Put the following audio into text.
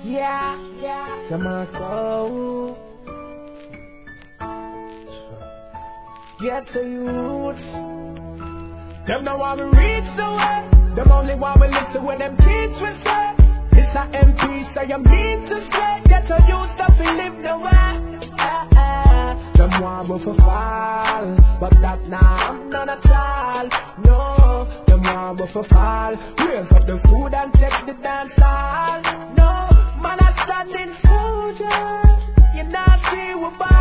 Yeah, come on, go. Get to youth. Them no want me reach the way. Them only want me listen when them kids will say. It's a MP, so you mean to say. Get to youth stuff and live the way. Them want me for fall, but that now I'm not at all. No, them want me for fall. Raise up the food and take the dance hall. No, man I stand in food, yeah. You not see what